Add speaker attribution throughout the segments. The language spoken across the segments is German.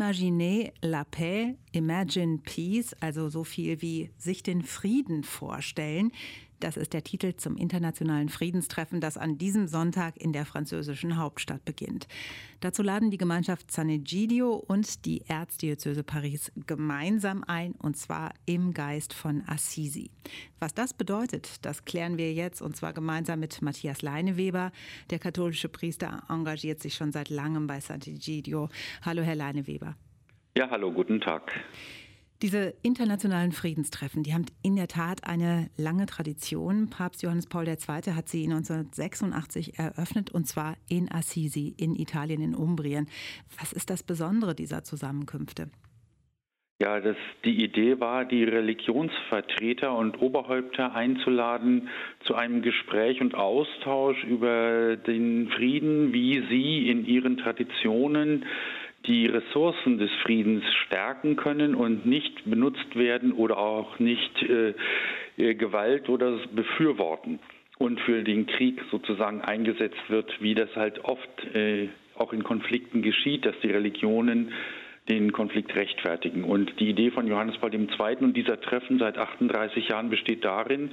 Speaker 1: Imaginez la paix, Imagine Peace, also so viel wie sich den Frieden vorstellen. Das ist der Titel zum internationalen Friedenstreffen, das an diesem Sonntag in der französischen Hauptstadt beginnt. Dazu laden die Gemeinschaft San Egidio und die Erzdiözese Paris gemeinsam ein, und zwar im Geist von Assisi. Was das bedeutet, das klären wir jetzt, und zwar gemeinsam mit Matthias Leineweber. Der katholische Priester engagiert sich schon seit langem bei San Egidio. Hallo, Herr Leineweber.
Speaker 2: Ja, hallo, guten Tag.
Speaker 1: Diese internationalen Friedenstreffen, die haben in der Tat eine lange Tradition. Papst Johannes Paul II. Hat sie 1986 eröffnet, und zwar in Assisi, in Italien, in Umbrien. Was ist das Besondere dieser Zusammenkünfte?
Speaker 2: Ja, die Idee war, die Religionsvertreter und Oberhäupter einzuladen zu einem Gespräch und Austausch über den Frieden, wie sie in ihren Traditionen die Ressourcen des Friedens stärken können und nicht benutzt werden oder auch nicht Gewalt oder befürworten und für den Krieg sozusagen eingesetzt wird, wie das halt oft auch in Konflikten geschieht, dass die Religionen den Konflikt rechtfertigen. Und die Idee von Johannes Paul II. Und dieser Treffen seit 38 Jahren besteht darin,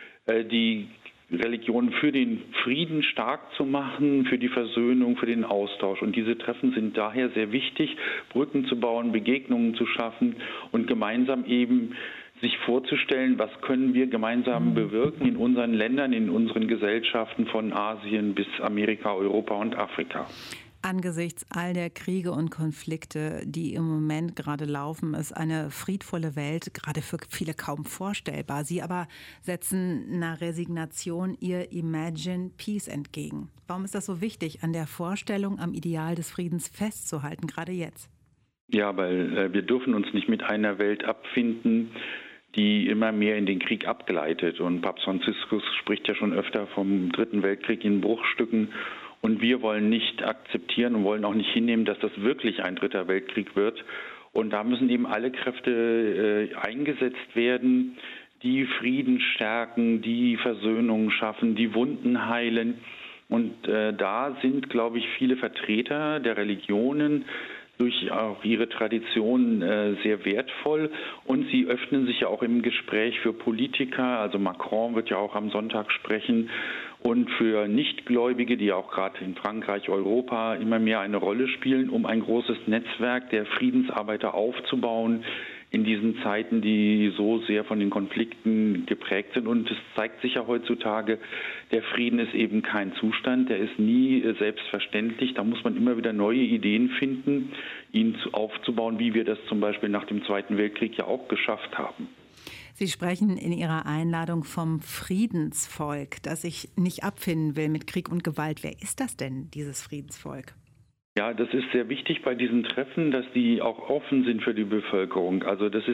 Speaker 2: die Religion für den Frieden stark zu machen, für die Versöhnung, für den Austausch. Und diese Treffen sind daher sehr wichtig, Brücken zu bauen, Begegnungen zu schaffen und gemeinsam eben sich vorzustellen, was können wir gemeinsam bewirken in unseren Ländern, in unseren Gesellschaften von Asien bis Amerika, Europa und Afrika.
Speaker 1: Angesichts all der Kriege und Konflikte, die im Moment gerade laufen, ist eine friedvolle Welt gerade für viele kaum vorstellbar. Sie aber setzen einer Resignation ihr Imagine Peace entgegen. Warum ist das so wichtig, an der Vorstellung, am Ideal des Friedens festzuhalten, gerade jetzt?
Speaker 2: Ja, weil wir dürfen uns nicht mit einer Welt abfinden, die immer mehr in den Krieg abgleitet. Und Papst Franziskus spricht ja schon öfter vom Dritten Weltkrieg in Bruchstücken. Und wir wollen nicht akzeptieren und wollen auch nicht hinnehmen, dass das wirklich ein Dritter Weltkrieg wird. Und da müssen eben alle Kräfte eingesetzt werden, die Frieden stärken, die Versöhnung schaffen, die Wunden heilen. Und da sind, glaube ich, viele Vertreter der Religionen durch auch ihre Tradition sehr wertvoll, und sie öffnen sich ja auch im Gespräch für Politiker. Also Macron wird ja auch am Sonntag sprechen, und für Nichtgläubige, die auch gerade in Frankreich, Europa immer mehr eine Rolle spielen, um ein großes Netzwerk der Friedensarbeiter aufzubauen in diesen Zeiten, die so sehr von den Konflikten geprägt sind. Und es zeigt sich ja heutzutage, der Frieden ist eben kein Zustand, der ist nie selbstverständlich. Da muss man immer wieder neue Ideen finden, ihn aufzubauen, wie wir das zum Beispiel nach dem Zweiten Weltkrieg ja auch geschafft haben.
Speaker 1: Sie sprechen in Ihrer Einladung vom Friedensvolk, das sich nicht abfinden will mit Krieg und Gewalt. Wer ist das denn, dieses Friedensvolk?
Speaker 2: Ja, das ist sehr wichtig bei diesen Treffen, dass die auch offen sind für die Bevölkerung. Also es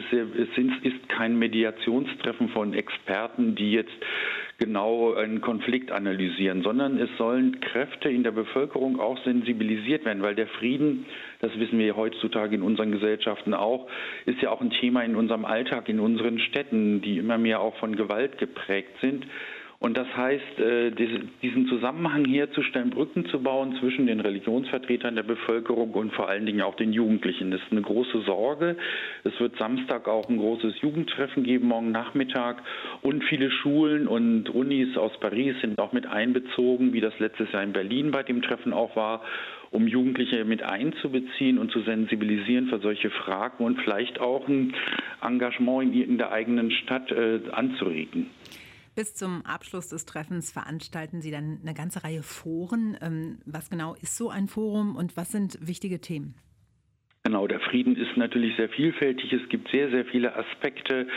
Speaker 2: ist kein Mediationstreffen von Experten, die jetzt genau einen Konflikt analysieren, sondern es sollen Kräfte in der Bevölkerung auch sensibilisiert werden, weil der Frieden, das wissen wir heutzutage in unseren Gesellschaften auch, ist ja auch ein Thema in unserem Alltag, in unseren Städten, die immer mehr auch von Gewalt geprägt sind. Und das heißt, diesen Zusammenhang herzustellen, Brücken zu bauen zwischen den Religionsvertretern der Bevölkerung und vor allen Dingen auch den Jugendlichen. Das ist eine große Sorge. Es wird Samstag auch ein großes Jugendtreffen geben, morgen Nachmittag. Und viele Schulen und Unis aus Paris sind auch mit einbezogen, wie das letztes Jahr in Berlin bei dem Treffen auch war, um Jugendliche mit einzubeziehen und zu sensibilisieren für solche Fragen und vielleicht auch ein Engagement in der eigenen Stadt anzuregen.
Speaker 1: Bis zum Abschluss des Treffens veranstalten Sie dann eine ganze Reihe Foren. Was genau ist so ein Forum und was sind wichtige Themen?
Speaker 2: Genau, der Frieden ist natürlich sehr vielfältig. Es gibt sehr, sehr viele Aspekte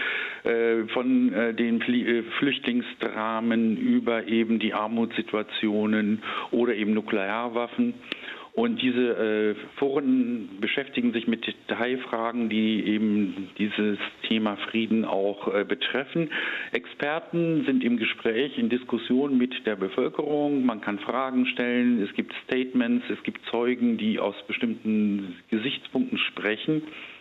Speaker 2: von den Flüchtlingsdramen über eben die Armutssituationen oder eben Nuklearwaffen. Und diese Foren beschäftigen sich mit Detailfragen, die eben dieses Thema Frieden auch betreffen. Experten sind im Gespräch, in Diskussion mit der Bevölkerung. Man kann Fragen stellen, es gibt Statements, es gibt Zeugen, die aus bestimmten Gesichtspunkten sprechen.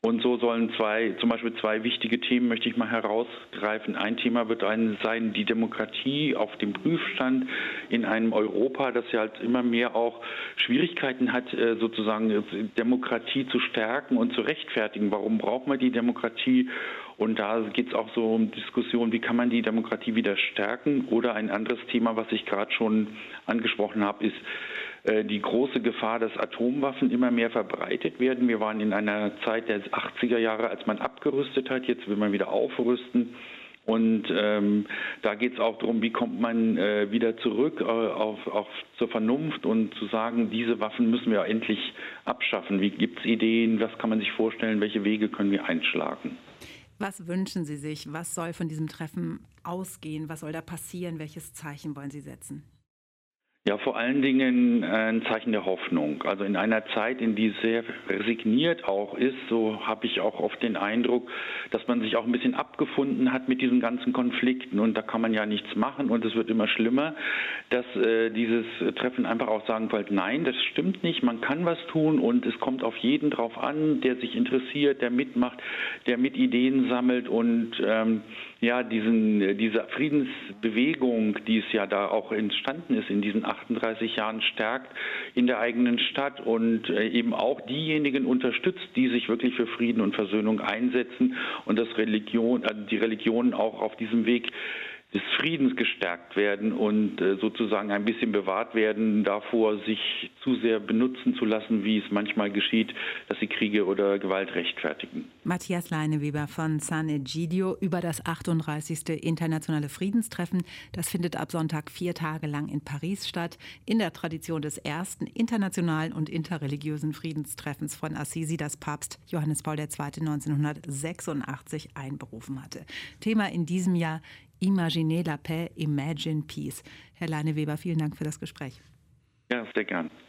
Speaker 2: Und so sollen zum Beispiel zwei wichtige Themen möchte ich mal herausgreifen. Ein Thema wird sein, die Demokratie auf dem Prüfstand in einem Europa, das ja halt immer mehr auch Schwierigkeiten hat, sozusagen Demokratie zu stärken und zu rechtfertigen. Warum braucht man die Demokratie? Und da geht es auch so um Diskussion, wie kann man die Demokratie wieder stärken? Oder ein anderes Thema, was ich gerade schon angesprochen habe, ist die große Gefahr, dass Atomwaffen immer mehr verbreitet werden. Wir waren in einer Zeit der 80er Jahre, als man abgerüstet hat. Jetzt will man wieder aufrüsten. Und da geht es auch darum, wie kommt man wieder zurück auf zur Vernunft und zu sagen, diese Waffen müssen wir endlich abschaffen. Wie gibt es Ideen? Was kann man sich vorstellen? Welche Wege können wir einschlagen?
Speaker 1: Was wünschen Sie sich? Was soll von diesem Treffen ausgehen? Was soll da passieren? Welches Zeichen wollen Sie setzen?
Speaker 2: Ja, vor allen Dingen ein Zeichen der Hoffnung. Also in einer Zeit, in die sehr resigniert auch ist, so habe ich auch oft den Eindruck, dass man sich auch ein bisschen abgefunden hat mit diesen ganzen Konflikten und da kann man ja nichts machen und es wird immer schlimmer, dass dieses Treffen einfach auch sagen wollte, nein, das stimmt nicht, man kann was tun und es kommt auf jeden drauf an, der sich interessiert, der mitmacht, der mit Ideen sammelt und diese Friedensbewegung, die es ja da auch entstanden ist in diesen 38 Jahren, stärkt in der eigenen Stadt und eben auch diejenigen unterstützt, die sich wirklich für Frieden und Versöhnung einsetzen und dass die Religionen auch auf diesem Weg des Friedens gestärkt werden und sozusagen ein bisschen bewahrt werden davor, sich zu sehr benutzen zu lassen, wie es manchmal geschieht, dass sie Kriege oder Gewalt rechtfertigen.
Speaker 1: Matthias Leineweber von San Egidio über das 38. Internationale Friedenstreffen. Das findet ab Sonntag 4 Tage lang in Paris statt, in der Tradition des ersten internationalen und interreligiösen Friedenstreffens von Assisi, das Papst Johannes Paul II. 1986 einberufen hatte. Thema in diesem Jahr: Imaginez la paix, imagine peace. Herr Leineweber, vielen Dank für das Gespräch.
Speaker 2: Ja, sehr gern.